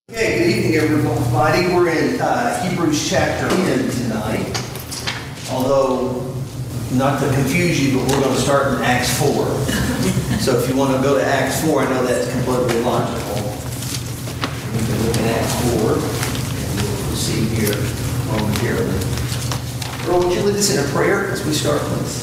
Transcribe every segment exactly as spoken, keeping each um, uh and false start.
Okay, good evening, everybody. We're in uh, Hebrews chapter ten tonight. Although, not to confuse you, but we're going to start in Acts four. So if you want to go to Acts four, I know that's completely logical. We can look at Acts four, and we'll proceed here momentarily. Earl, would you lead us in a prayer as we start, please?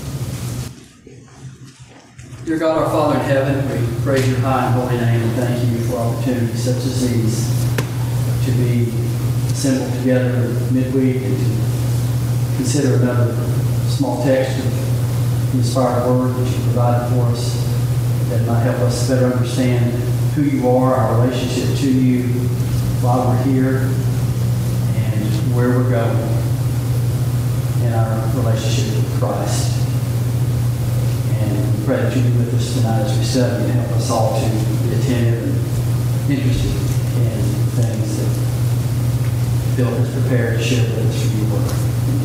Dear God, our Father in heaven, we praise your high and holy name and thank you for opportunities such as these to be assembled together midweek and to consider another small text of the inspired word that you provided for us that might help us better understand who you are, our relationship to you while we're here, and where we're going in our relationship with Christ. And we pray that you be with us tonight as we study and help us all to be attentive and interested in things that Bill has prepared to share with us from your word.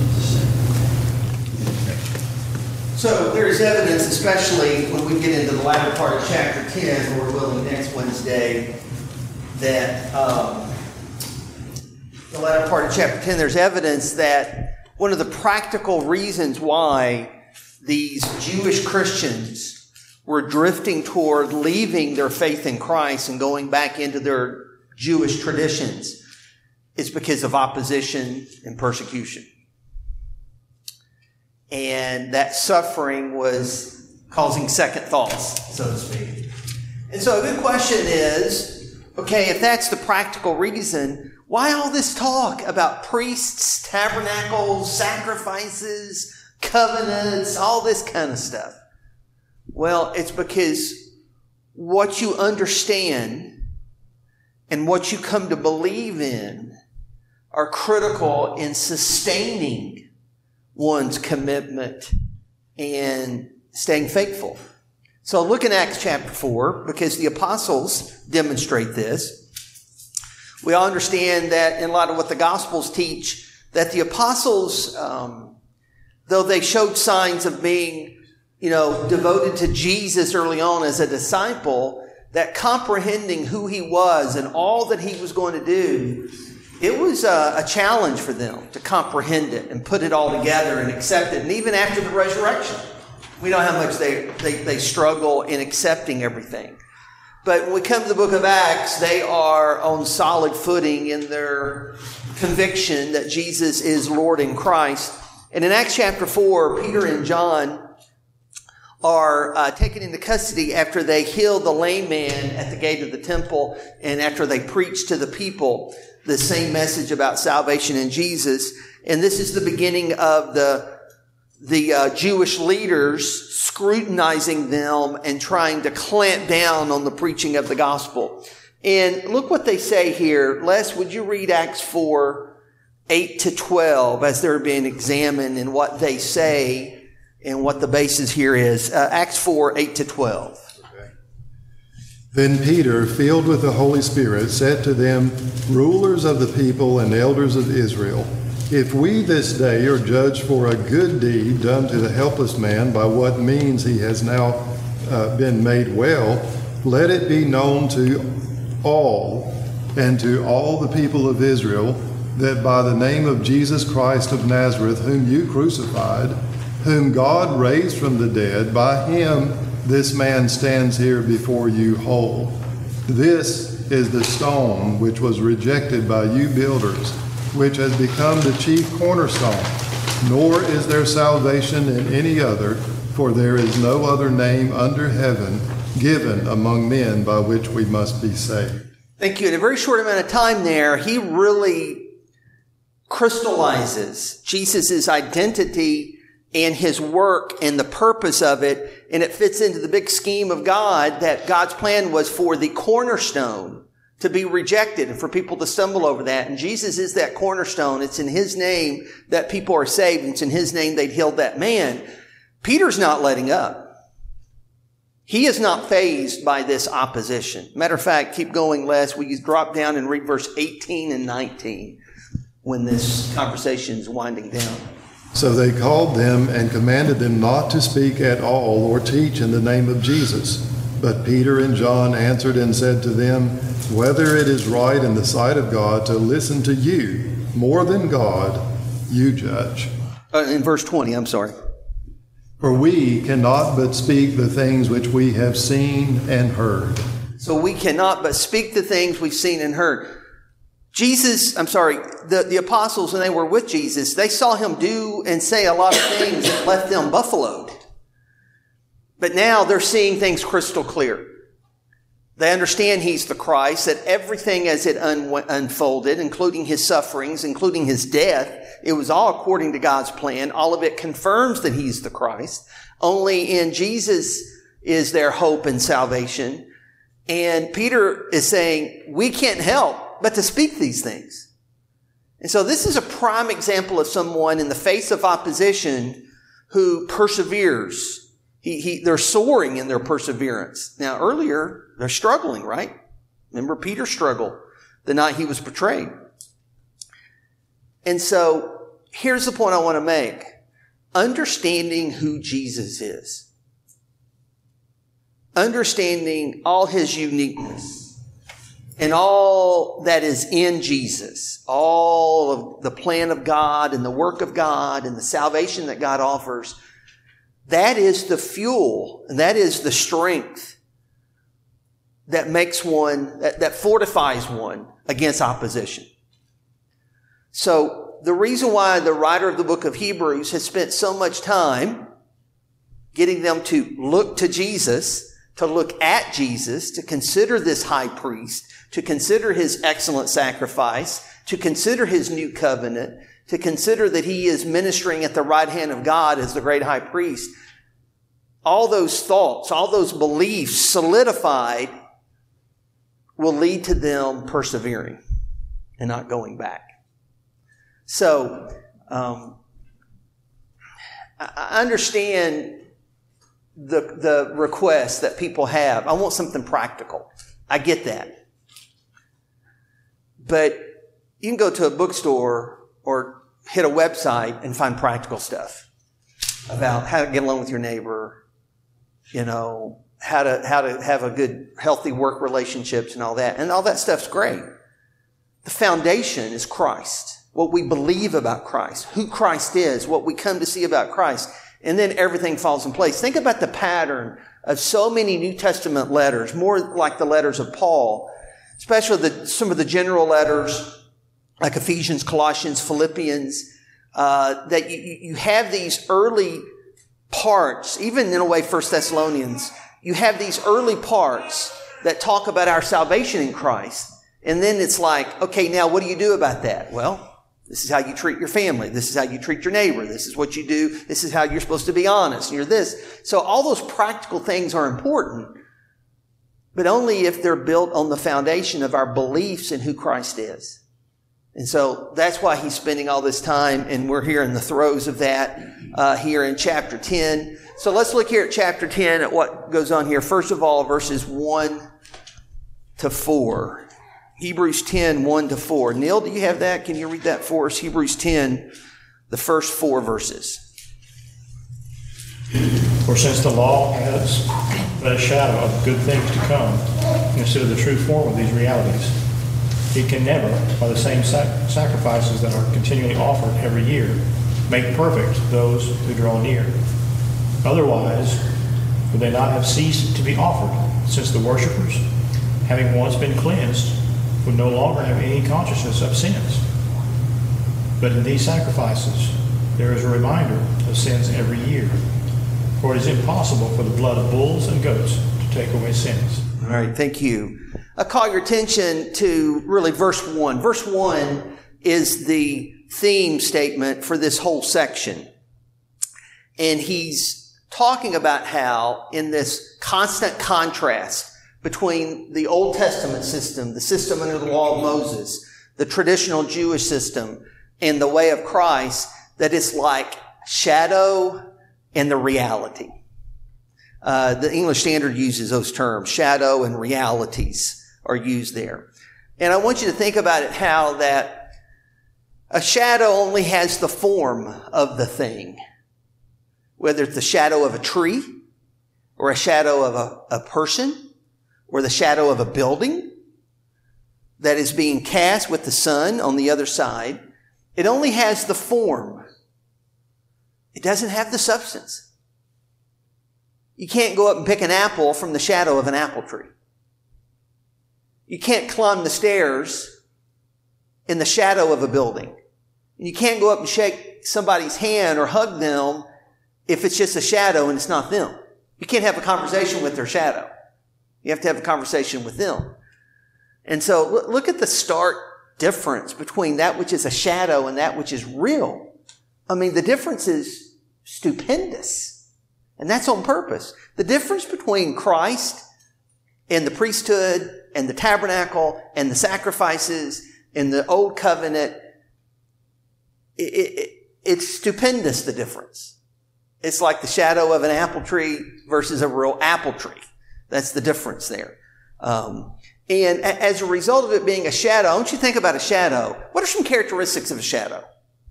In Jesus' name. So there is evidence, especially when we get into the latter part of chapter ten, Lord willing, next Wednesday, that um, the latter part of chapter ten, there's evidence that one of the practical reasons why these Jewish Christians were drifting toward leaving their faith in Christ and going back into their Jewish traditions is because of opposition and persecution. And that suffering was causing second thoughts, so to speak. And so a good question is, okay, if that's the practical reason, why all this talk about priests, tabernacles, sacrifices, covenants, all this kind of stuff? Well, it's because what you understand and what you come to believe in are critical in sustaining one's commitment and staying faithful. So look in Acts chapter four, because the apostles demonstrate this. We all understand that in light of what the Gospels teach, that the apostles, um, though they showed signs of being, you know, devoted to Jesus early on as a disciple, that comprehending who he was and all that he was going to do, it was a, a challenge for them to comprehend it and put it all together and accept it. And even after the resurrection, we know how much they, they, they struggle in accepting everything. But when we come to the book of Acts, they are on solid footing in their conviction that Jesus is Lord in Christ. And in Acts chapter four, Peter and John are uh, taken into custody after they healed the lame man at the gate of the temple and after they preached to the people the same message about salvation in Jesus. And this is the beginning of the, the uh, Jewish leaders scrutinizing them and trying to clamp down on the preaching of the gospel. And look what they say here. Les, would you read Acts four, eight to twelve as they're being examined and what they say and what the basis here is. Uh, Acts four, eight to twelve. Okay. Then Peter, filled with the Holy Spirit, said to them, rulers of the people and elders of Israel, if we this day are judged for a good deed done to the helpless man by what means he has now uh, been made well, let it be known to all and to all the people of Israel that by the name of Jesus Christ of Nazareth, whom you crucified, whom God raised from the dead, by him this man stands here before you whole. This is the stone which was rejected by you builders, which has become the chief cornerstone. Nor is there salvation in any other, for there is no other name under heaven given among men by which we must be saved. Thank you. In a very short amount of time there, he really crystallizes Jesus' identity and his work and the purpose of it, and it fits into the big scheme of God, that God's plan was for the cornerstone to be rejected and for people to stumble over that. And Jesus is that cornerstone. It's in his name that people are saved. It's in his name they'd healed that man. Peter's not letting up. He is not fazed by this opposition. Matter of fact, keep going, Les. We drop down and read verse eighteen and nineteen when this conversation is winding down. So they called them and commanded them not to speak at all or teach in the name of Jesus. But Peter and John answered and said to them, whether it is right in the sight of God to listen to you more than God, you judge. Uh, in verse twenty, I'm sorry. For we cannot but speak the things which we have seen and heard. So we cannot but speak the things we've seen and heard. Jesus, I'm sorry, the, the apostles, when they were with Jesus, they saw him do and say a lot of things that left them buffaloed. But now they're seeing things crystal clear. They understand he's the Christ, that everything as it un- unfolded, including his sufferings, including his death, it was all according to God's plan. All of it confirms that he's the Christ. Only in Jesus is their hope and salvation. And Peter is saying, we can't help but to speak these things. And so this is a prime example of someone in the face of opposition who perseveres. He, he, they're soaring in their perseverance. Now, earlier, they're struggling, right? Remember, Peter struggled the night he was betrayed. And so, here's the point I want to make. Understanding who Jesus is. Understanding all his uniqueness. And all that is in Jesus. All of the plan of God and the work of God and the salvation that God offers. That is the fuel, and that is the strength that makes one, that, that fortifies one against opposition. So the reason why the writer of the book of Hebrews has spent so much time getting them to look to Jesus, to look at Jesus, to consider this high priest, to consider his excellent sacrifice, to consider his new covenant, to consider that he is ministering at the right hand of God as the great high priest. All those thoughts, all those beliefs solidified will lead to them persevering and not going back. So, um, I understand the, the request that people have. I want something practical. I get that. But you can go to a bookstore or hit a website and find practical stuff about how to get along with your neighbor, you know, how to how to have a good, healthy work relationships and all that. And all that stuff's great. The foundation is Christ, what we believe about Christ, who Christ is, what we come to see about Christ. And then everything falls in place. Think about the pattern of so many New Testament letters, more like the letters of Paul, especially the, some of the general letters like Ephesians, Colossians, Philippians, uh, that you, you have these early parts, even in a way First Thessalonians, you have these early parts that talk about our salvation in Christ. And then it's like, okay, now what do you do about that? Well, this is how you treat your family. This is how you treat your neighbor. This is what you do. This is how you're supposed to be honest. And you're this. So all those practical things are important, but only if they're built on the foundation of our beliefs in who Christ is. And so that's why he's spending all this time, and we're here in the throes of that uh, here in chapter ten. So let's look here at chapter ten at what goes on here. First of all, verses one to four. Hebrews ten, one to four. Neil, do you have that? Can you read that for us? Hebrews ten, the first four verses. For since the law has but a shadow of good things to come, instead of the true form of these realities, it can never, by the same sac- sacrifices that are continually offered every year, make perfect those who draw near. Otherwise, would they not have ceased to be offered, since the worshippers, having once been cleansed, would no longer have any consciousness of sins? But in these sacrifices, there is a reminder of sins every year. For it is impossible for the blood of bulls and goats to take away sins. All right, thank you. I call your attention to really verse one. Verse one is the theme statement for this whole section. And he's talking about how in this constant contrast between the Old Testament system, the system under the law of Moses, the traditional Jewish system, and the way of Christ, that it's like shadow and the reality. Uh, the English Standard uses those terms. Shadow and realities are used there. And I want you to think about it how that a shadow only has the form of the thing. Whether it's the shadow of a tree, or a shadow of a, a person or the shadow of a building that is being cast with the sun on the other side. It only has the form. It doesn't have the substance. You can't go up and pick an apple from the shadow of an apple tree. You can't climb the stairs in the shadow of a building. You can't go up and shake somebody's hand or hug them if it's just a shadow and it's not them. You can't have a conversation with their shadow. You have to have a conversation with them. And so look at the stark difference between that which is a shadow and that which is real. I mean, the difference is stupendous. And that's on purpose. The difference between Christ and the priesthood and the tabernacle and the sacrifices in the old covenant, it, it, it's stupendous, the difference. It's like the shadow of an apple tree versus a real apple tree. That's the difference there. Um, and as a result of it being a shadow, I want you to think about a shadow. What are some characteristics of a shadow?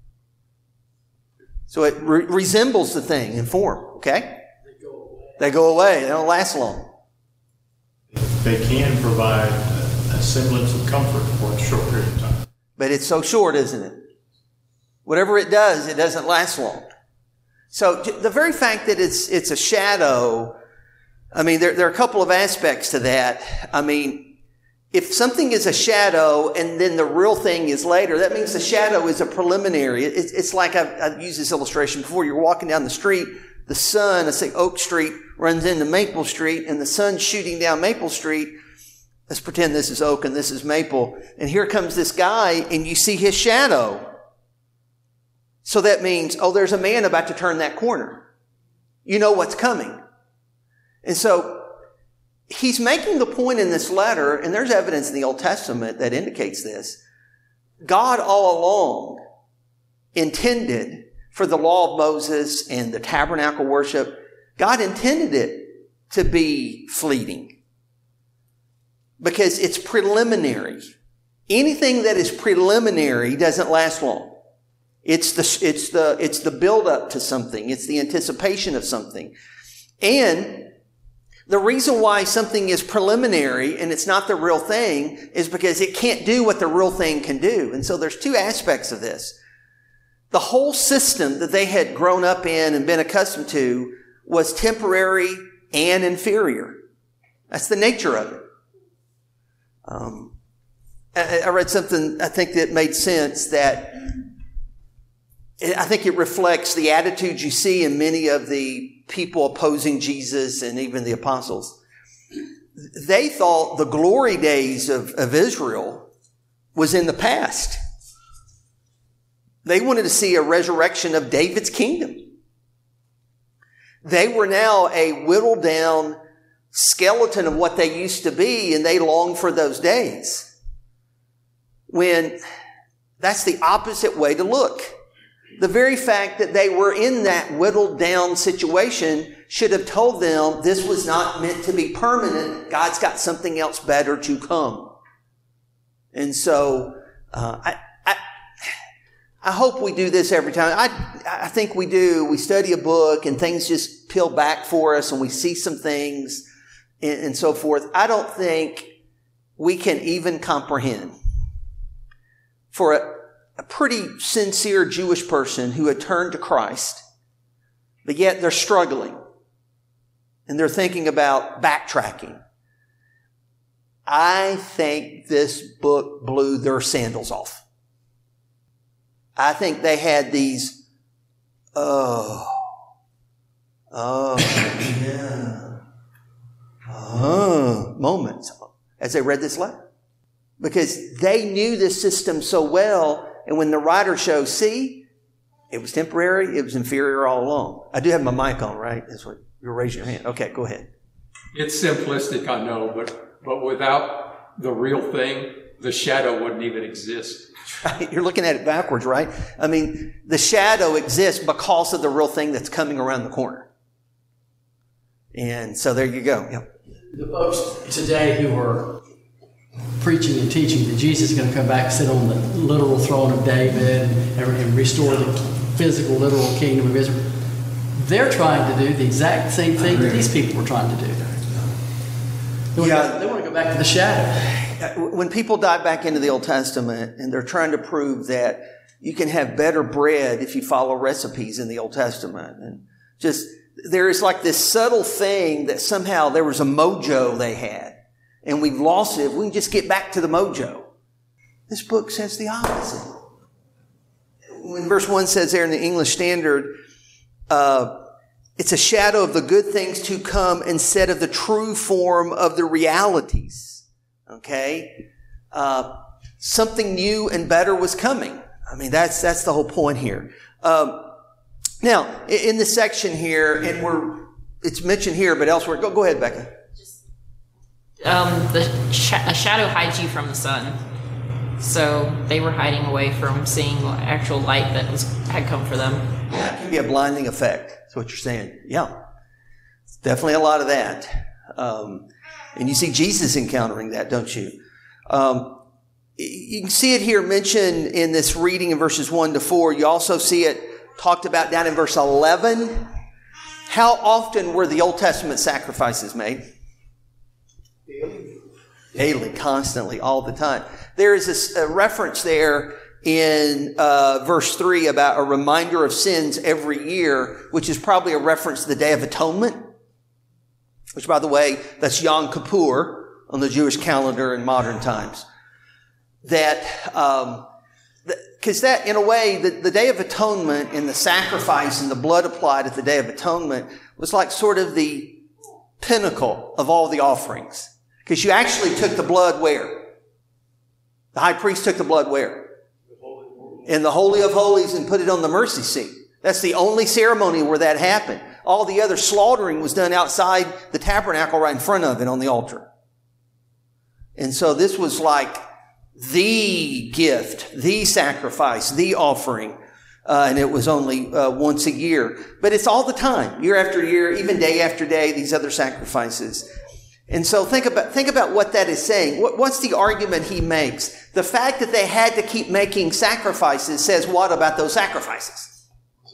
So it re- resembles the thing in form, okay? They go away. They go away. They don't last long. They can provide a semblance of comfort for a short period of time. But it's so short, isn't it? Whatever it does, it doesn't last long. So the very fact that it's it's a shadow, I mean, there, there are a couple of aspects to that. I mean, if something is a shadow and then the real thing is later, that means the shadow is a preliminary. It's, it's like I've, I've used this illustration before. You're walking down the street, the sun, let's say Oak Street, runs into Maple Street, and the sun's shooting down Maple Street. Let's pretend this is Oak and this is Maple. And here comes this guy, and you see his shadow. So that means, oh, there's a man about to turn that corner. You know what's coming. And so he's making the point in this letter, and there's evidence in the Old Testament that indicates this. God all along intended for the law of Moses and the tabernacle worship, God intended it to be fleeting because it's preliminary. Anything that is preliminary doesn't last long. It's the, it's the, it's the build up to something. It's the anticipation of something. And the reason why something is preliminary and it's not the real thing is because it can't do what the real thing can do. And so there's two aspects of this. The whole system that they had grown up in and been accustomed to was temporary and inferior. That's the nature of it. Um, I, I read something, I think that made sense, that I think it reflects the attitudes you see in many of the people opposing Jesus and even the apostles. They thought the glory days of, of Israel was in the past. They wanted to see a resurrection of David's kingdom. They were now a whittled down skeleton of what they used to be, and they longed for those days. When that's the opposite way to look. The very fact that they were in that whittled down situation should have told them this was not meant to be permanent. God's got something else better to come. And so, uh, I, I, I hope we do this every time. I, I think we do. We study a book and things just peel back for us and we see some things and, and so forth. I don't think we can even comprehend for a A pretty sincere Jewish person who had turned to Christ, but yet they're struggling and they're thinking about backtracking. I think this book blew their sandals off. I think they had these, oh, oh, yeah, oh, moments as they read this letter. Because they knew this system so well. And when the writer shows, see, it was temporary, it was inferior all along. I do have my mic on, right? That's what you're raising your hand. Okay, go ahead. It's simplistic, I know, but but without the real thing, the shadow wouldn't even exist. Right? You're looking at it backwards, right? I mean, the shadow exists because of the real thing that's coming around the corner. And so there you go. Yep. The folks today who are preaching and teaching that Jesus is going to come back and sit on the literal throne of David and, and restore the physical, literal kingdom of Israel, they're trying to do the exact same thing that these people were trying to do. They want, Yeah. to, they want to go back to the shadow. When people dive back into the Old Testament and they're trying to prove that you can have better bread if you follow recipes in the Old Testament, and just there is like this subtle thing that somehow there was a mojo they had, and we've lost it. We can just get back to the mojo. This book says the opposite. When verse one says there in the English Standard, uh, it's a shadow of the good things to come instead of the true form of the realities. Okay? Uh, something new and better was coming. I mean, that's that's the whole point here. Um, now, in this section here, and we're it's mentioned here, but elsewhere. Go, go ahead, Becca. Um, the sh- a shadow hides you from the sun. So they were hiding away from seeing actual light that was had come for them. Yeah, it can be a blinding effect. That's what you're saying. Yeah. It's definitely a lot of that. Um, and you see Jesus encountering that, don't you? Um, you can see it here mentioned in this reading in verses one to four. You also see it talked about down in verse eleven. How often were the Old Testament sacrifices made? Daily. Daily, constantly, all the time. There is a, a reference there in uh, verse three about a reminder of sins every year, which is probably a reference to the Day of Atonement, which, by the way, that's Yom Kippur on the Jewish calendar in modern times. That, um, because that, in a way, the, the Day of Atonement and the sacrifice and the blood applied at the Day of Atonement was like sort of the pinnacle of all the offerings. Because you actually took the blood where? The high priest took the blood where? In the Holy of Holies and put it on the mercy seat. That's the only ceremony where that happened. All the other slaughtering was done outside the tabernacle right in front of it on the altar. And so this was like the gift, the sacrifice, the offering. Uh, and it was only uh, once a year. But it's all the time, year after year, even day after day, these other sacrifices. And so think about, think about what that is saying. What, what's the argument he makes? The fact that they had to keep making sacrifices says what about those sacrifices?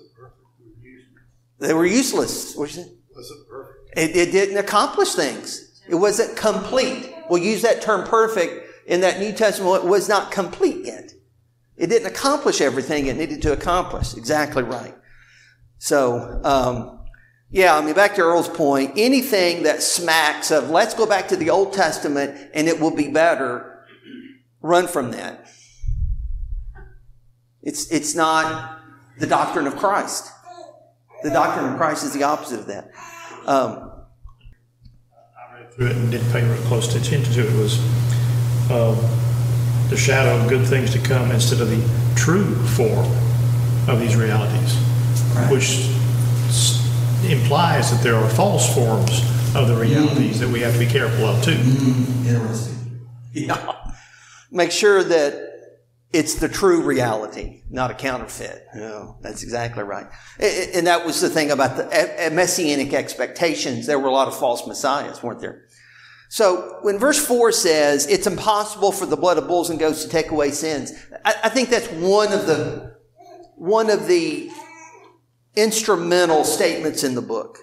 They were useless. What you say? It, it didn't accomplish things. It wasn't complete. We'll use that term perfect in that New Testament. It was not complete yet. It didn't accomplish everything it needed to accomplish. Exactly right. So, um, yeah, I mean, back to Earl's point, anything that smacks of let's go back to the Old Testament and it will be better, run from that. It's, it's not the doctrine of Christ. The doctrine of Christ is the opposite of that. Um, I read through it and didn't pay real close attention to it. It was um, the shadow of good things to come instead of the true form of these realities, right. Which implies that there are false forms of the realities mm. that we have to be careful of too. Mm. Interesting. Yeah. Make sure that it's the true reality, not a counterfeit. No, that's exactly right. And that was the thing about the messianic expectations. There were a lot of false messiahs, weren't there? So when verse four says it's impossible for the blood of bulls and goats to take away sins, I, I think that's one of the one of the instrumental statements in the book.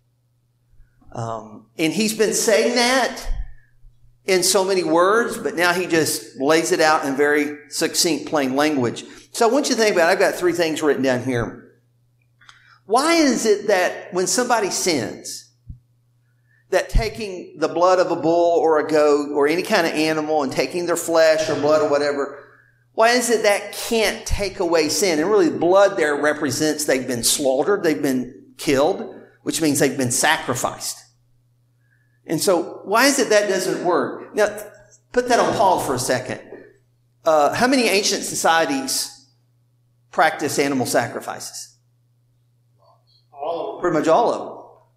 Um, and he's been saying that in so many words, but now he just lays it out in very succinct, plain language. So I want you to think about it. I've got three things written down here. Why is it that when somebody sins, that taking the blood of a bull or a goat or any kind of animal and taking their flesh or blood or whatever, why is it that can't take away sin? And really, blood there represents they've been slaughtered, they've been killed, which means they've been sacrificed. And so, why is it that doesn't work? Now, put that on pause for a second. Uh, how many ancient societies practice animal sacrifices? All of them. Pretty much all of them.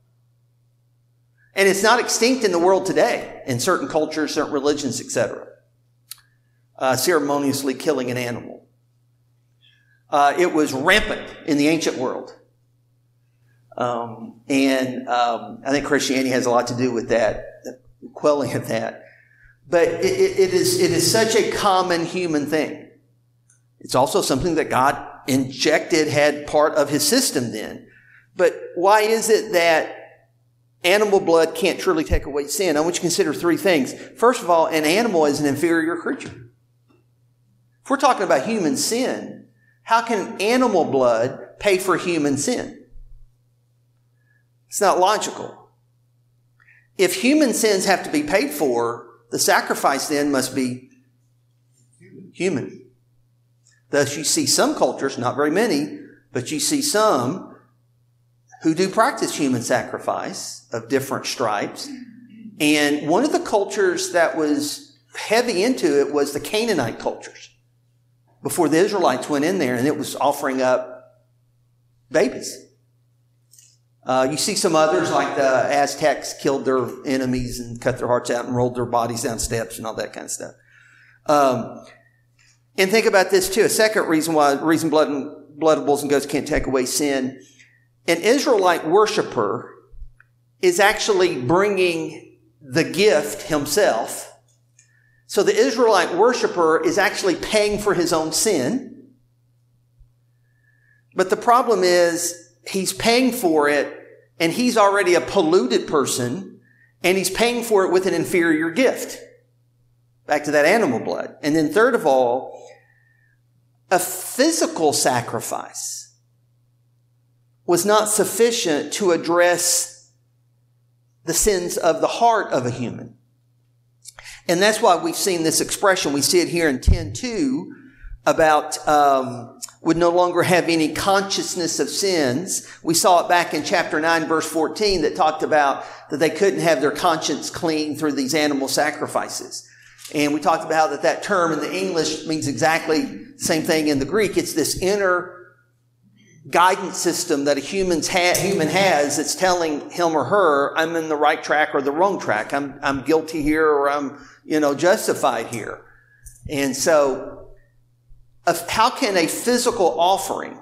And it's not extinct in the world today, in certain cultures, certain religions, et cetera. Uh, ceremoniously killing an animal. Uh, it was rampant in the ancient world. Um, and um, I think Christianity has a lot to do with that, quelling of that. But it, it is it is such a common human thing. It's also something that God injected, had part of his system then. But why is it that animal blood can't truly take away sin? I want you to consider three things. First of all, an animal is an inferior creature. If we're talking about human sin, how can animal blood pay for human sin? It's not logical. If human sins have to be paid for, the sacrifice then must be human. Thus you see some cultures, not very many, but you see some who do practice human sacrifice of different stripes. And one of the cultures that was heavy into it was the Canaanite cultures. Before the Israelites went in there, and it was offering up babies. Uh, you see some others, like the Aztecs killed their enemies and cut their hearts out and rolled their bodies down steps and all that kind of stuff. Um, and think about this too. A second reason why, reason blood and blood of bulls and goats can't take away sin. An Israelite worshiper is actually bringing the gift himself. So the Israelite worshiper is actually paying for his own sin. But the problem is he's paying for it and he's already a polluted person and he's paying for it with an inferior gift. Back to that animal blood. And then third of all, a physical sacrifice was not sufficient to address the sins of the heart of a human. And that's why we've seen this expression. We see it here in ten two about um, would no longer have any consciousness of sins. We saw it back in chapter nine, verse fourteen, that talked about that they couldn't have their conscience clean through these animal sacrifices. And we talked about that that term in the English means exactly the same thing in the Greek. It's this inner guidance system that a human's ha- human has that's telling him or her, I'm in the right track or the wrong track. I'm, I'm guilty here or I'm, you know, justified here. And so, uh, how can a physical offering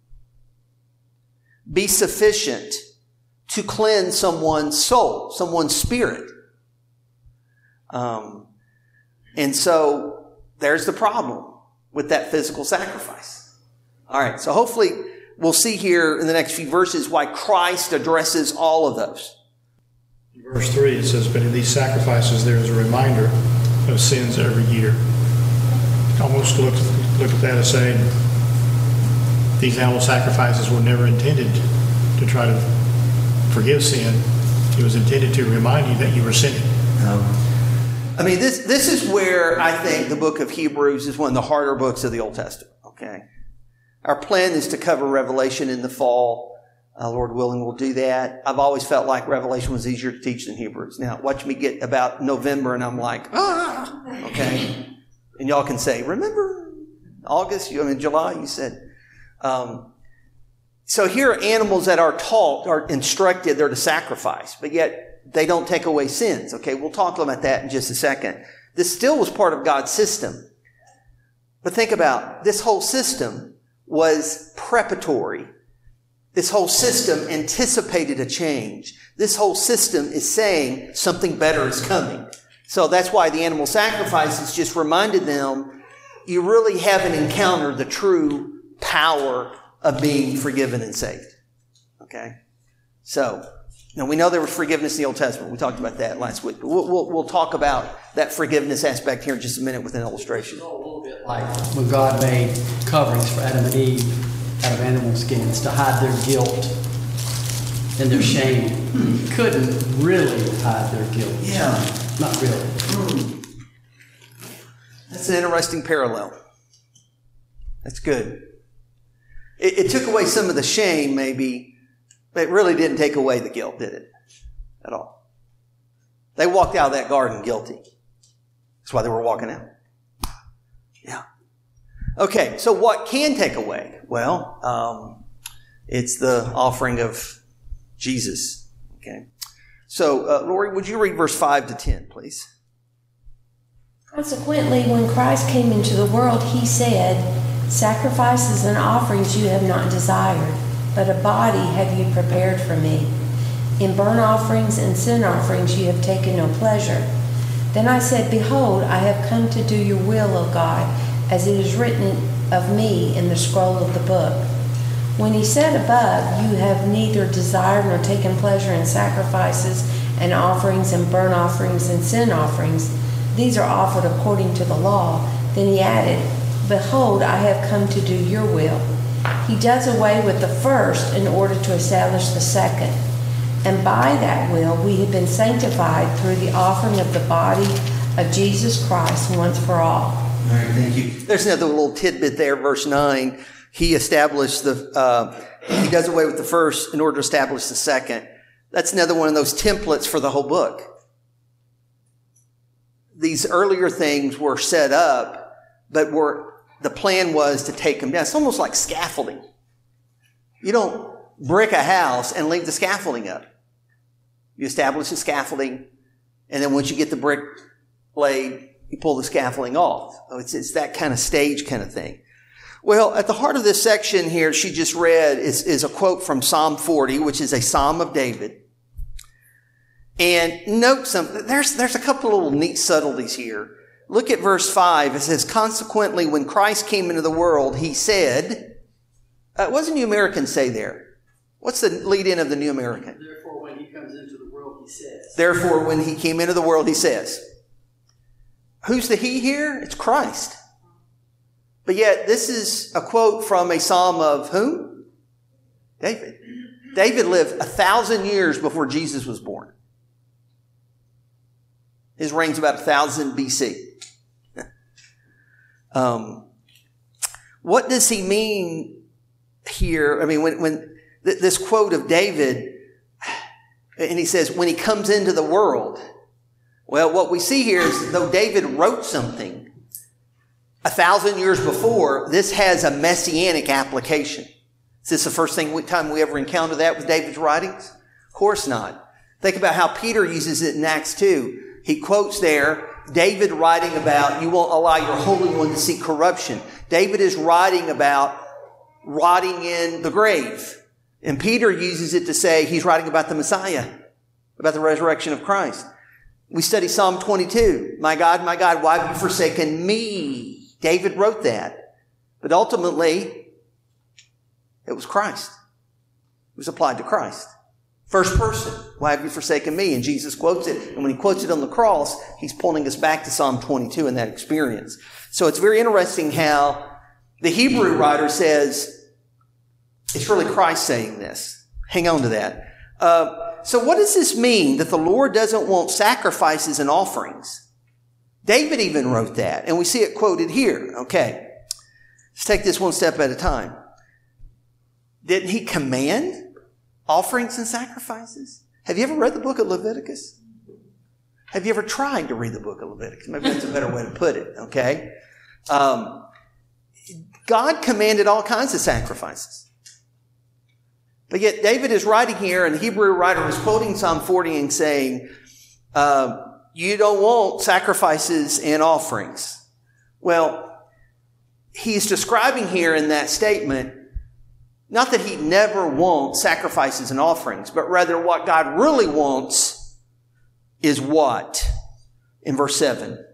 be sufficient to cleanse someone's soul, someone's spirit? Um, and so, there's the problem with that physical sacrifice. All right, so hopefully we'll see here in the next few verses why Christ addresses all of those. In verse three, it says, but in these sacrifices there is a reminder of sins every year. Almost look, look at that as saying these animal sacrifices were never intended to try to forgive sin. It was intended to remind you that you were sinning. Um, I mean, this, this is where I think the book of Hebrews is one of the harder books of the Old Testament, okay? Our plan is to cover Revelation in the fall. Uh, Lord willing, we'll do that. I've always felt like Revelation was easier to teach than Hebrews. Now, watch me get about November and I'm like, ah, okay. And y'all can say, remember August, I mean, July, you said. Um, so here are animals that are taught, are instructed, they're to sacrifice, but yet they don't take away sins. Okay, we'll talk about that in just a second. This still was part of God's system. But think about this whole system was preparatory. This whole system anticipated a change. This whole system is saying something better is coming. So that's why the animal sacrifices just reminded them, you really haven't encountered the true power of being forgiven and saved. Okay? So, now we know there was forgiveness in the Old Testament. We talked about that last week. But we'll, we'll, we'll talk about that forgiveness aspect here in just a minute with an illustration. A little bit like when God made coverings for Adam and Eve out of animal skins to hide their guilt and their shame. He couldn't really hide their guilt. Yeah. Not really. That's an interesting parallel. That's good. It, it took away some of the shame, maybe, but it really didn't take away the guilt, did it? At all. They walked out of that garden guilty. That's why they were walking out. Yeah. Okay, so what can take away? Well, um, it's the offering of Jesus. Okay. So, uh, Lori, would you read verse five to ten, please? Consequently, when Christ came into the world, he said, sacrifices and offerings you have not desired, but a body have you prepared for me. In burnt offerings and sin offerings you have taken no pleasure. Then I said, behold, I have come to do your will, O God, as it is written of me in the scroll of the book. When he said above, you have neither desired nor taken pleasure in sacrifices and offerings and burnt offerings and sin offerings, these are offered according to the law, then he added, behold, I have come to do your will. He does away with the first in order to establish the second. And by that will we have been sanctified through the offering of the body of Jesus Christ once for all. All right, thank you. There's another little tidbit there, verse nine. He established the, uh, he does away with the first in order to establish the second. That's another one of those templates for the whole book. These earlier things were set up, but were, the plan was to take them down. It's almost like scaffolding. You don't brick a house and leave the scaffolding up. You establish the scaffolding, and then once you get the brick laid, you pull the scaffolding off. So it's, it's that kind of stage kind of thing. Well, at the heart of this section here, she just read, is, is a quote from Psalm forty, which is a Psalm of David. And note something, there's, there's a couple of little neat subtleties here. Look at verse five. It says, consequently, when Christ came into the world, he said, uh, what does the New American say there? What's the lead in of the New American? Therefore, when he comes into the world, he says. Therefore, when he came into the world, he says. Who's the he here? It's Christ. But yet, this is a quote from a psalm of whom? David. David lived a thousand years before Jesus was born. His reign's about one thousand B C. um, what does he mean here? I mean, when, when th- this quote of David, and he says, when he comes into the world. Well, what we see here is, though David wrote something a thousand years before, this has a messianic application. Is this the first thing we, time we ever encounter that with David's writings? Of course not. Think about how Peter uses it in Acts two. He quotes there, David writing about, you won't allow your Holy One to see corruption. David is writing about rotting in the grave. And Peter uses it to say he's writing about the Messiah, about the resurrection of Christ. We study Psalm twenty-two. My God, my God, why have you forsaken me? David wrote that. But ultimately, it was Christ. It was applied to Christ. First person, why have you forsaken me? And Jesus quotes it. And when he quotes it on the cross, he's pulling us back to Psalm twenty-two and that experience. So it's very interesting how the Hebrew writer says, it's really Christ saying this. Hang on to that. Uh, so what does this mean that the Lord doesn't want sacrifices and offerings? David even wrote that, and we see it quoted here. Okay, let's take this one step at a time. Didn't he command offerings and sacrifices? Have you ever read the book of Leviticus? Have you ever tried to read the book of Leviticus? Maybe that's a better way to put it, okay? Um, God commanded all kinds of sacrifices. But yet David is writing here, and the Hebrew writer is quoting Psalm forty and saying, uh, you don't want sacrifices and offerings. Well, he's describing here in that statement, not that he never wants sacrifices and offerings, but rather what God really wants is what? In verse seven.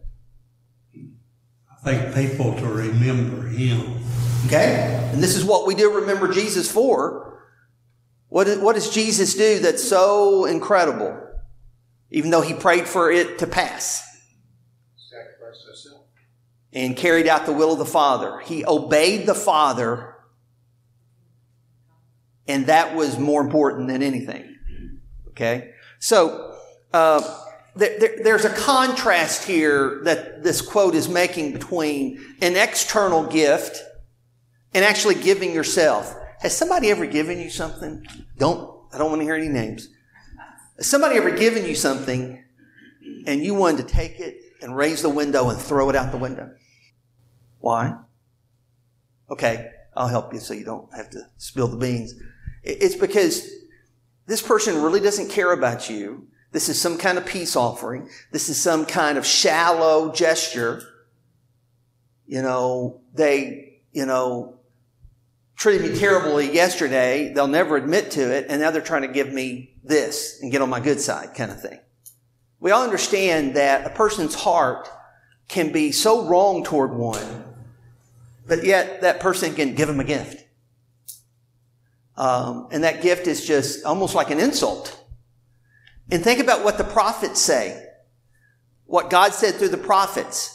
I think people to remember him. Okay? And this is what we do remember Jesus for. What, what does Jesus do that's so incredible? Even though he prayed for it to pass. Sacrifice himself. And carried out the will of the Father. He obeyed the Father. And that was more important than anything. Okay? So, uh, there, there, there's a contrast here that this quote is making between an external gift and actually giving yourself. Has somebody ever given you something? Don't, I don't want to hear any names. Has somebody ever given you something and you wanted to take it and raise the window and throw it out the window? Why? Okay, I'll help you so you don't have to spill the beans. It's because this person really doesn't care about you. This is some kind of peace offering. This is some kind of shallow gesture. You know, they, you know, treated me terribly yesterday. They'll never admit to it. And now they're trying to give me this and get on my good side kind of thing. We all understand that a person's heart can be so wrong toward one, but yet that person can give them a gift. Um, and that gift is just almost like an insult. And think about what the prophets say. What God said through the prophets.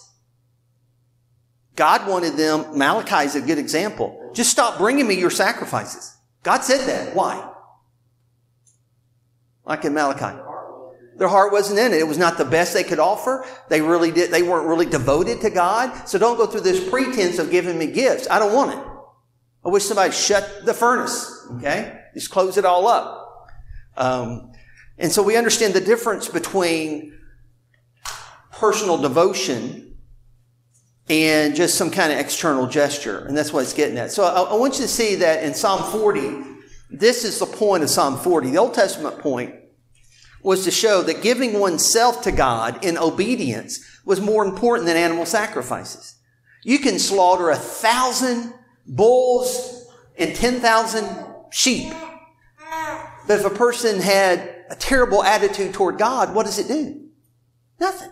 God wanted them, Malachi is a good example. Just stop bringing me your sacrifices. God said that. Why? Like in Malachi. Their heart wasn't in it. It was not the best they could offer. They really did. They weren't really devoted to God. So don't go through this pretense of giving me gifts. I don't want it. I wish somebody shut the furnace. Okay? Just close it all up. Um, and so we understand the difference between personal devotion and just some kind of external gesture. And that's what it's getting at. So I, I want you to see that in Psalm forty, this is the point of Psalm forty. The Old Testament point was to show that giving oneself to God in obedience was more important than animal sacrifices. You can slaughter a thousand bulls and ten thousand sheep. But if a person had a terrible attitude toward God, what does it do? Nothing.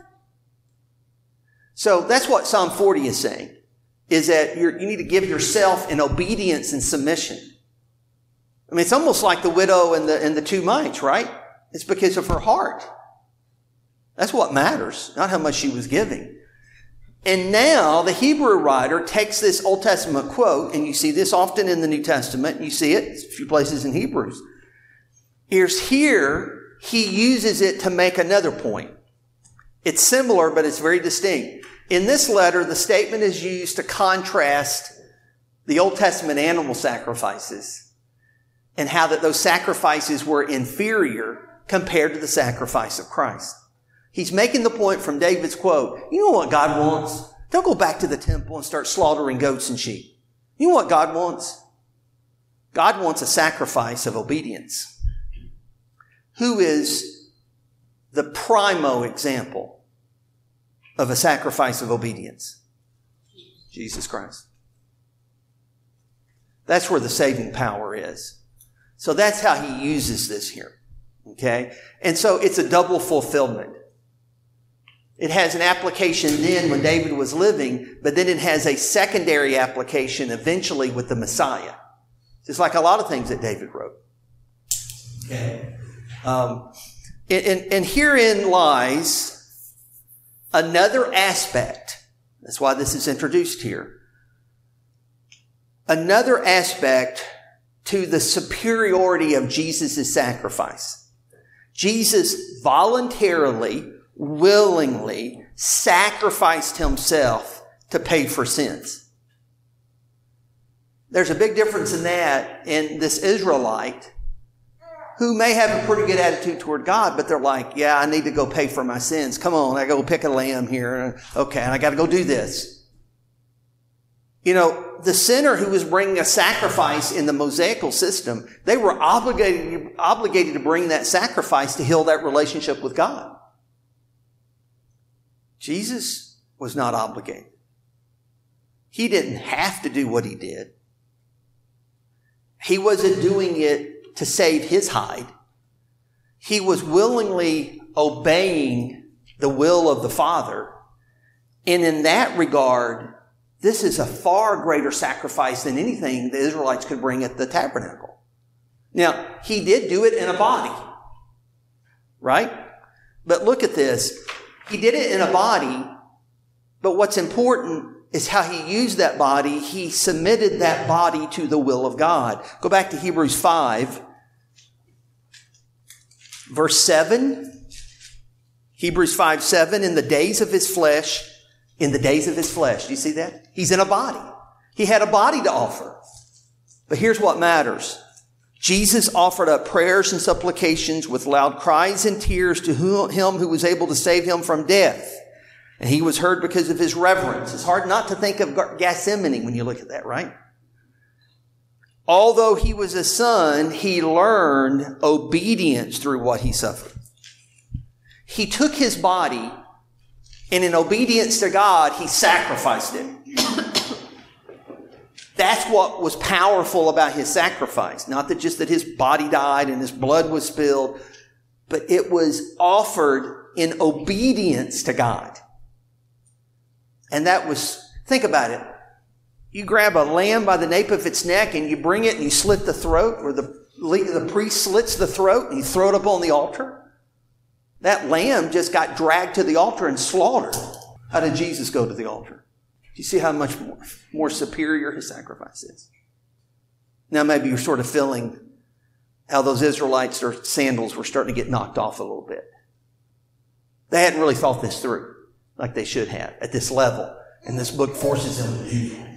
So that's what Psalm forty is saying, is that you're, you need to give yourself in obedience and submission. I mean, it's almost like the widow and the, and the two mites, right? It's because of her heart. That's what matters, not how much she was giving. And now the Hebrew writer takes this Old Testament quote, and you see this often in the New Testament, and you see it a few places in Hebrews. Here's here, he uses it to make another point. It's similar, but it's very distinct. In this letter, the statement is used to contrast the Old Testament animal sacrifices and how that those sacrifices were inferior compared to the sacrifice of Christ. He's making the point from David's quote, you know what God wants? Don't go back to the temple and start slaughtering goats and sheep. You know what God wants? God wants a sacrifice of obedience. Who is the primo example of a sacrifice of obedience? Jesus Christ. That's where the saving power is. So that's how he uses this here. Okay? And so it's a double fulfillment. It has an application then when David was living, but then it has a secondary application eventually with the Messiah. Just like a lot of things that David wrote. Okay? Um, and, and, and herein lies another aspect. That's why this is introduced here. Another aspect to the superiority of Jesus' sacrifice. Jesus voluntarily, willingly sacrificed himself to pay for sins. There's a big difference in that in this Israelite who may have a pretty good attitude toward God, but they're like, yeah, I need to go pay for my sins. Come on, I go pick a lamb here. Okay, and I got to go do this. You know, the sinner who was bringing a sacrifice in the Mosaical system, they were obligated, obligated to bring that sacrifice to heal that relationship with God. Jesus was not obligated. He didn't have to do what he did. He wasn't doing it to save his hide. He was willingly obeying the will of the Father. And in that regard, this is a far greater sacrifice than anything the Israelites could bring at the tabernacle. Now, he did do it in a body, right? But look at this. He did it in a body, but what's important is how he used that body. He submitted that body to the will of God. Go back to Hebrews five, verse seven. Hebrews five, seven, in the days of his flesh, in the days of his flesh. Do you see that? He's in a body. He had a body to offer. But here's what matters. Jesus offered up prayers and supplications with loud cries and tears to him who was able to save him from death. And he was heard because of his reverence. It's hard not to think of Gethsemane when you look at that, right? Although he was a son, he learned obedience through what he suffered. He took his body, and in obedience to God, he sacrificed it. That's what was powerful about his sacrifice. Not that just that his body died and his blood was spilled, but it was offered in obedience to God. And that was, think about it. You grab a lamb by the nape of its neck and you bring it and you slit the throat, or the, the priest slits the throat and you throw it up on the altar. That lamb just got dragged to the altar and slaughtered. How did Jesus go to the altar? Do you see how much more, more superior his sacrifice is? Now maybe you're sort of feeling how those Israelites, their sandals were starting to get knocked off a little bit. They hadn't really thought this through like they should have at this level. And this book forces them to do that.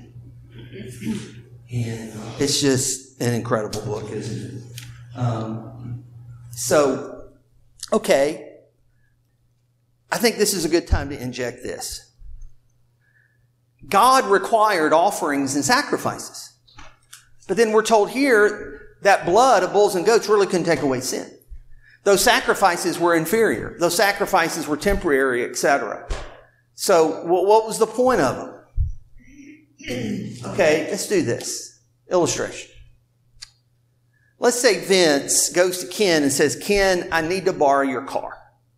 And it's just an incredible book, isn't it? Um, so, okay. I think this is a good time to inject this. God required offerings and sacrifices. But then we're told here that blood of bulls and goats really couldn't take away sin. Those sacrifices were inferior. Those sacrifices were temporary, et cetera. So what was the point of them? Okay, let's do this. Illustration. Let's say Vince goes to Ken and says, Ken, I need to borrow your car.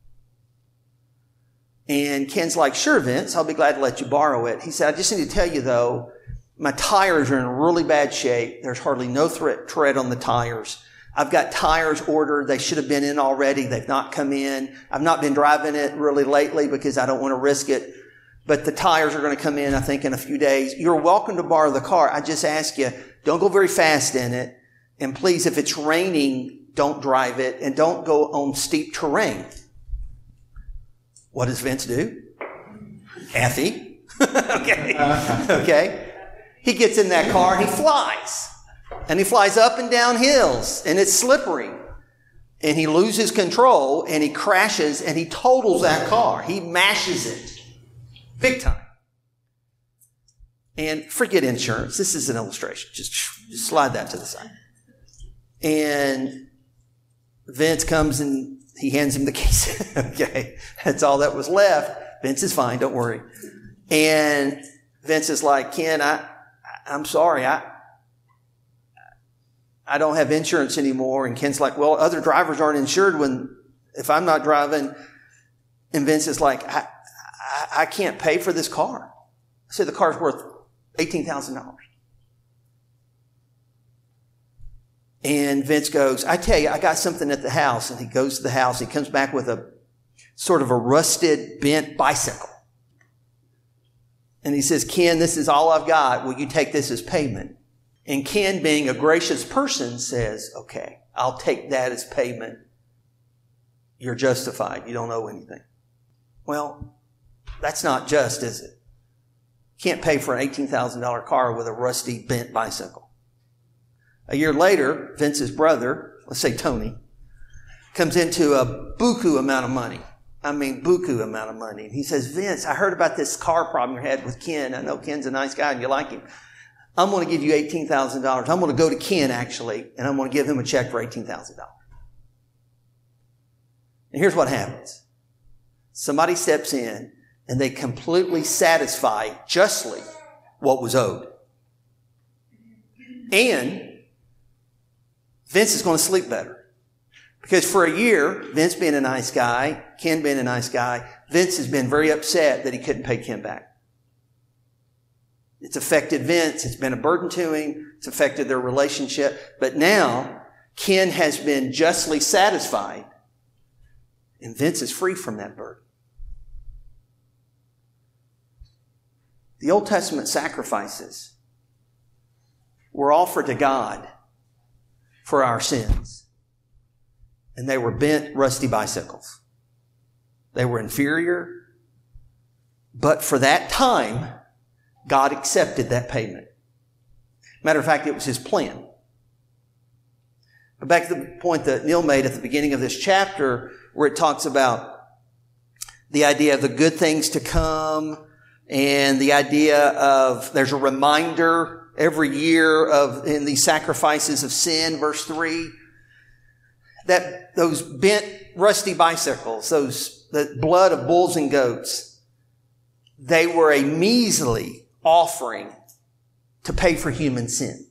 And Ken's like, sure, Vince, I'll be glad to let you borrow it. He said, I just need to tell you, though, my tires are in really bad shape. There's hardly no thread, tread on the tires. I've got tires ordered. They should have been in already. They've not come in. I've not been driving it really lately because I don't want to risk it. But the tires are going to come in, I think, in a few days. You're welcome to borrow the car. I just ask you, don't go very fast in it. And please, if it's raining, don't drive it. And don't go on steep terrain. What does Vince do? Kathy. okay. Okay. He gets in that car and he flies. And he flies up and down hills. And it's slippery. And he loses control and he crashes and he totals that car. He mashes it. Big time. And forget insurance. This is an illustration. Just, just slide that to the side. And Vince comes and he hands him the case. Okay. That's all that was left. Vince is fine. Don't worry. And Vince is like, Ken, I, I'm sorry. I, I don't have insurance anymore. And Ken's like, well, other drivers aren't insured when, if I'm not driving. And Vince is like, I, I, I can't pay for this car. I said the car's worth eighteen thousand dollars. And Vince goes, I tell you, I got something at the house. And he goes to the house. He comes back with a sort of a rusted, bent bicycle. And he says, Ken, this is all I've got. Will you take this as payment? And Ken, being a gracious person, says, okay, I'll take that as payment. You're justified. You don't owe anything. Well, that's not just, is it? Can't pay for an eighteen thousand dollars car with a rusty, bent bicycle. A year later, Vince's brother, let's say Tony, comes into a buku amount of money. I mean, buku amount of money. And he says, Vince, I heard about this car problem you had with Ken. I know Ken's a nice guy and you like him. I'm going to give you eighteen thousand dollars. I'm going to go to Ken, actually, and I'm going to give him a check for eighteen thousand dollars. And here's what happens. Somebody steps in and they completely satisfy justly what was owed. And Vince is going to sleep better. Because for a year, Vince being a nice guy, Ken being a nice guy, Vince has been very upset that he couldn't pay Ken back. It's affected Vince. It's been a burden to him. It's affected their relationship. But now, Ken has been justly satisfied. And Vince is free from that burden. The Old Testament sacrifices were offered to God for our sins. And they were bent, rusty bicycles. They were inferior. But for that time, God accepted that payment. Matter of fact, it was His plan. But back to the point that Neil made at the beginning of this chapter, where it talks about the idea of the good things to come and the idea of there's a reminder every year of in these sacrifices of sin, verse three, that those bent, rusty bicycles, those the blood of bulls and goats, they were a measly offering to pay for human sin.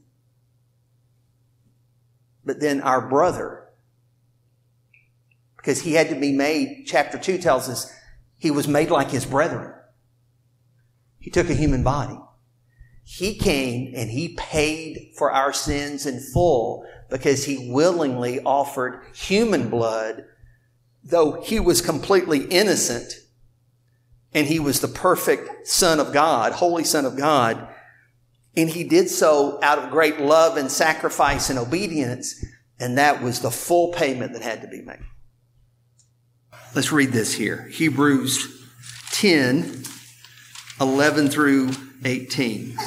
But then our brother, because he had to be made, chapter two tells us, he was made like his brethren. He took a human body. He came and he paid for our sins in full because he willingly offered human blood, though he was completely innocent and he was the perfect Son of God, Holy Son of God. And he did so out of great love and sacrifice and obedience. And that was the full payment that had to be made. Let's read this here. Hebrews ten, eleven through eighteen.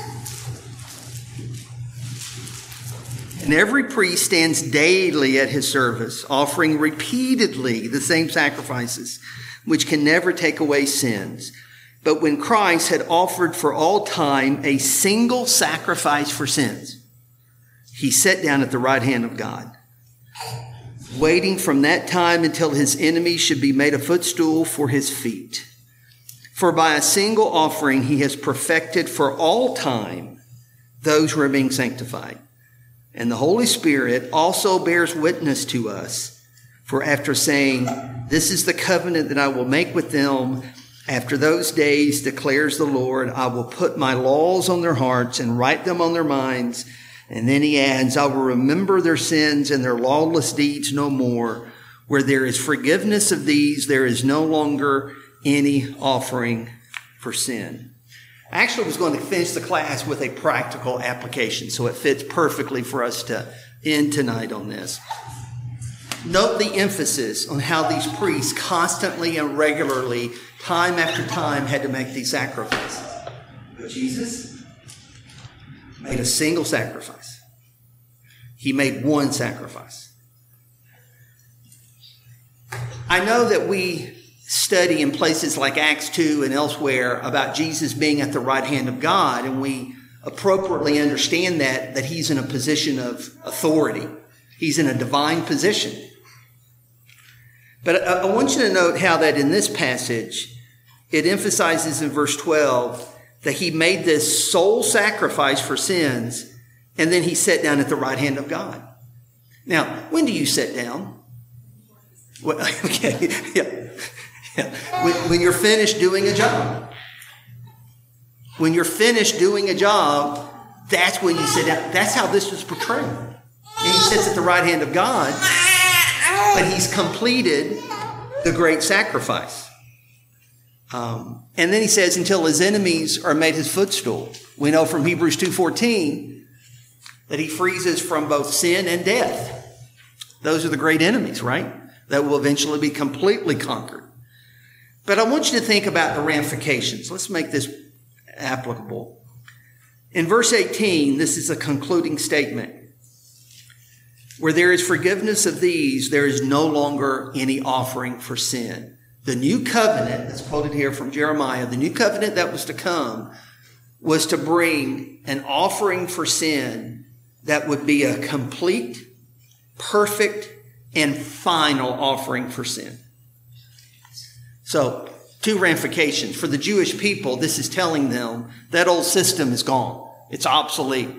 And every priest stands daily at his service, offering repeatedly the same sacrifices, which can never take away sins. But when Christ had offered for all time a single sacrifice for sins, he sat down at the right hand of God, waiting from that time until his enemies should be made a footstool for his feet. For by a single offering he has perfected for all time those who are being sanctified. And the Holy Spirit also bears witness to us. For after saying, "This is the covenant that I will make with them after those days, declares the Lord, I will put my laws on their hearts and write them on their minds." And then he adds, "I will remember their sins and their lawless deeds no more. Where there is forgiveness of these, there is no longer any offering for sin." I actually was going to finish the class with a practical application, so it fits perfectly for us to end tonight on this. Note the emphasis on how these priests constantly and regularly, time after time, had to make these sacrifices. But Jesus made a single sacrifice. He made one sacrifice. I know that we study in places like Acts two and elsewhere about Jesus being at the right hand of God, and we appropriately understand that, that he's in a position of authority. He's in a divine position. But I, I want you to note how that in this passage, it emphasizes in verse twelve that he made this sole sacrifice for sins, and then he sat down at the right hand of God. Now, when do you sit down? Well, okay, yeah. Yeah. When, when you're finished doing a job. When you're finished doing a job, that's when you sit down. That's how this was portrayed. And he sits at the right hand of God, but he's completed the great sacrifice. Um, and then he says, until his enemies are made his footstool. We know from Hebrews two fourteen that he frees us from both sin and death. Those are the great enemies, right? That will eventually be completely conquered. But I want you to think about the ramifications. Let's make this applicable. In verse eighteen, this is a concluding statement. Where there is forgiveness of these, there is no longer any offering for sin. The new covenant, that's quoted here from Jeremiah, the new covenant that was to come was to bring an offering for sin that would be a complete, perfect, and final offering for sin. So, two ramifications. For the Jewish people, this is telling them that old system is gone. It's obsolete.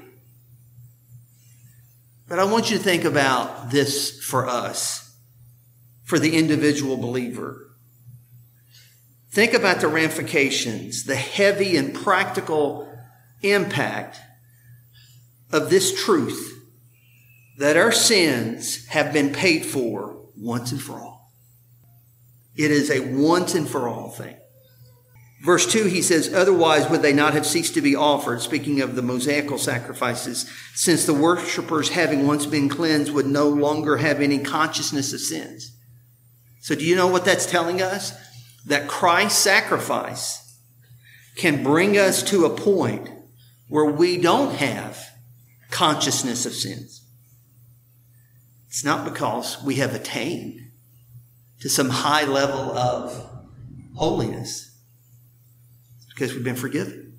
But I want you to think about this for us, for the individual believer. Think about the ramifications, the heavy and practical impact of this truth that our sins have been paid for once and for all. It is a once and for all thing. Verse two, he says, otherwise would they not have ceased to be offered, speaking of the Mosaical sacrifices, since the worshipers, having once been cleansed, would no longer have any consciousness of sins. So do you know what that's telling us? That Christ's sacrifice can bring us to a point where we don't have consciousness of sins. It's not because we have attained to some high level of holiness. It's because we've been forgiven.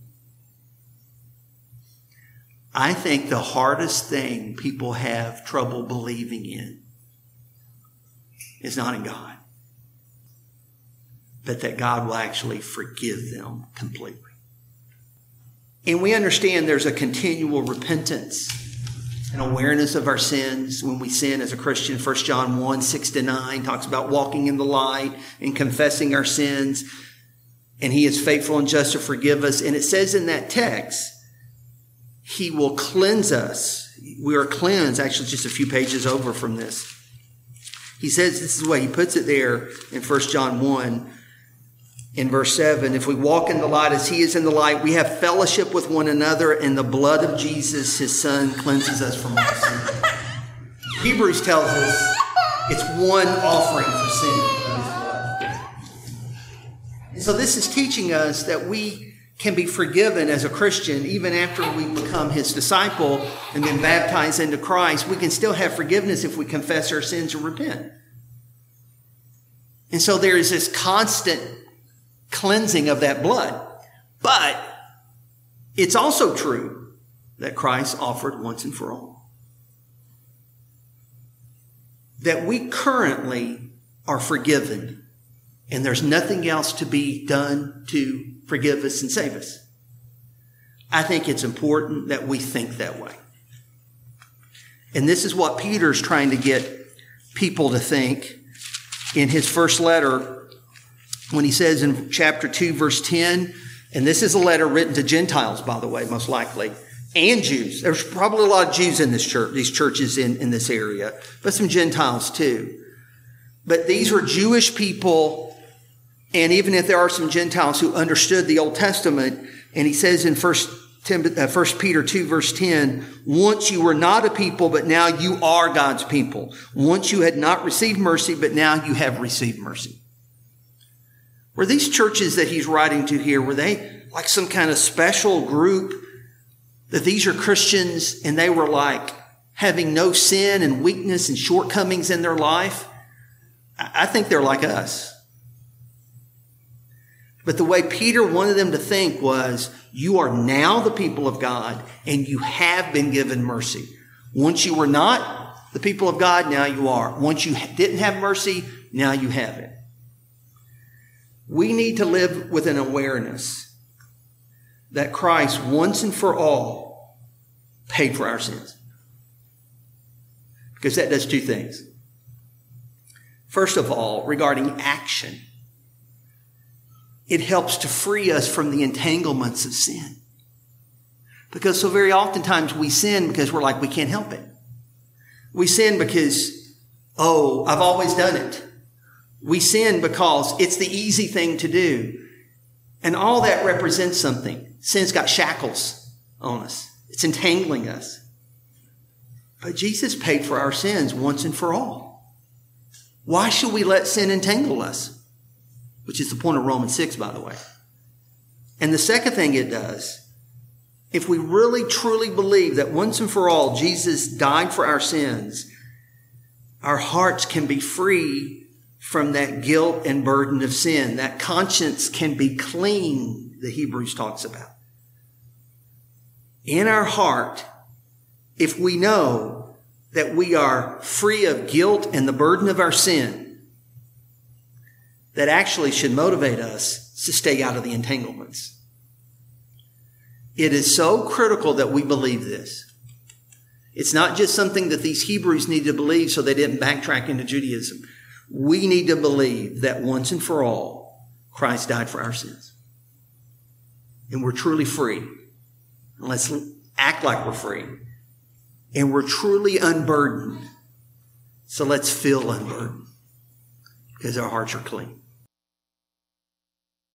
I think the hardest thing people have trouble believing in is not in God, but that God will actually forgive them completely. And we understand there's a continual repentance and awareness of our sins when we sin as a Christian. First John one, six to nine talks about walking in the light and confessing our sins. And he is faithful and just to forgive us. And it says in that text he will cleanse us. We are cleansed, actually just a few pages over from this. He says, this is the way he puts it there in First John one, in verse seven. If we walk in the light as he is in the light, we have fellowship with one another, and the blood of Jesus, his son, cleanses us from all sin. Hebrews tells us it's one offering for sin of his blood. And so this is teaching us that we can be forgiven as a Christian even after we become his disciple and been baptized into Christ. We can still have forgiveness if we confess our sins and repent. And so there is this constant cleansing of that blood. But it's also true that Christ offered once and for all. That we currently are forgiven, and there's nothing else to be done to forgive us and save us. I think it's important that we think that way. And this is what Peter's trying to get people to think in his first letter when he says in chapter two, verse ten, and this is a letter written to Gentiles, by the way, most likely, and Jews. There's probably a lot of Jews in this church, these churches in, in this area, but some Gentiles too. But these were Jewish people. And even if there are some Gentiles who understood the Old Testament, and he says in First Peter two, verse ten, once you were not a people, but now you are God's people. Once you had not received mercy, but now you have received mercy. Were these churches that he's writing to here, were they like some kind of special group that these are Christians and they were like having no sin and weakness and shortcomings in their life? I think they're like us. But the way Peter wanted them to think was, you are now the people of God and you have been given mercy. Once you were not the people of God, now you are. Once you didn't have mercy, now you have it. We need to live with an awareness that Christ once and for all paid for our sins. Because that does two things. First of all, regarding action, it helps to free us from the entanglements of sin. Because so very oftentimes we sin because we're like, we can't help it. We sin because, oh, I've always done it. We sin because it's the easy thing to do. And all that represents something. Sin's got shackles on us. It's entangling us. But Jesus paid for our sins once and for all. Why should we let sin entangle us? Which is the point of Romans six, by the way. And the second thing it does, if we really truly believe that once and for all Jesus died for our sins, our hearts can be free from that guilt and burden of sin. That conscience can be clean, the Hebrews talks about. In our heart, if we know that we are free of guilt and the burden of our sin, that actually should motivate us to stay out of the entanglements. It is so critical that we believe this. It's not just something that these Hebrews need to believe so they didn't backtrack into Judaism. We need to believe that once and for all, Christ died for our sins. And we're truly free. And let's act like we're free. And we're truly unburdened. So let's feel unburdened because our hearts are clean.